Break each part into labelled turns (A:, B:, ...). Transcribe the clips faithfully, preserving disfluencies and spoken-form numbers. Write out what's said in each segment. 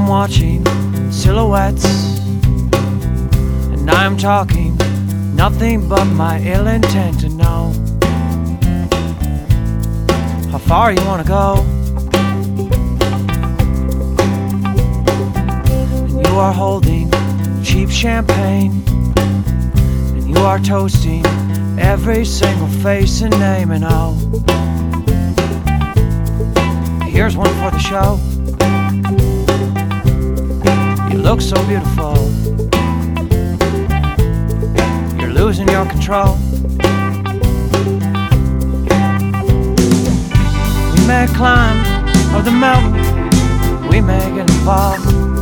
A: I'm watching silhouettes, and I'm talking nothing but my ill intent to know how far you wanna go. And you are holding cheap champagne, and you are toasting every single face and name. And oh, here's one for the show. You look so beautiful, you're losing your control. We may climb over the mountain, we may get involved,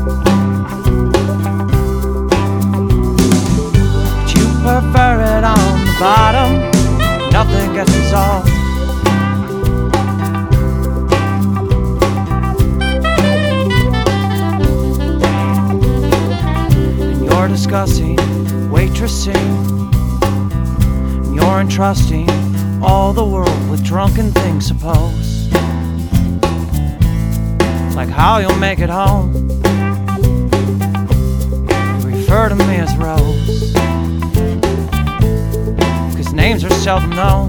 A: but you prefer it on the bottom, nothing gets resolved. You're discussing waitressing, and you're entrusting all the world with drunken things, suppose, like how you'll make it home. You refer to me as Rose, 'cause names are seldom known.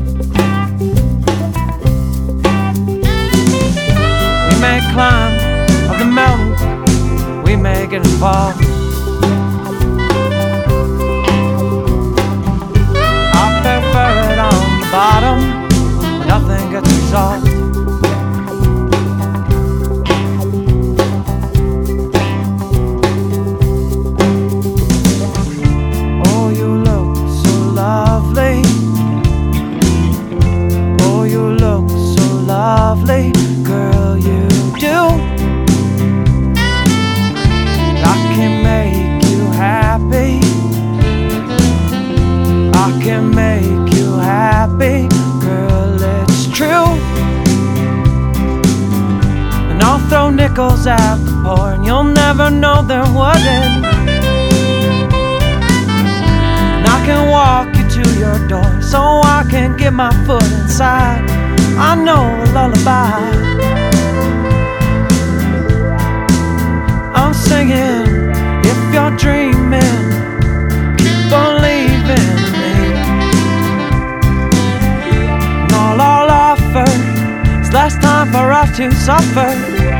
A: We may climb up the mountain, we may get involved, bottom, nothing gets resolved. Oh, you look so lovely. Oh, you look so lovely, girl, you do. I can make you happy, I can make you happy, girl, it's true. And I'll throw nickels at the poor, and you'll never know there wasn't. And I can walk you to your door, so I can get my foot inside. I know a lullaby I'm singing. If you're dreaming, keep believing. Last time for us to suffer.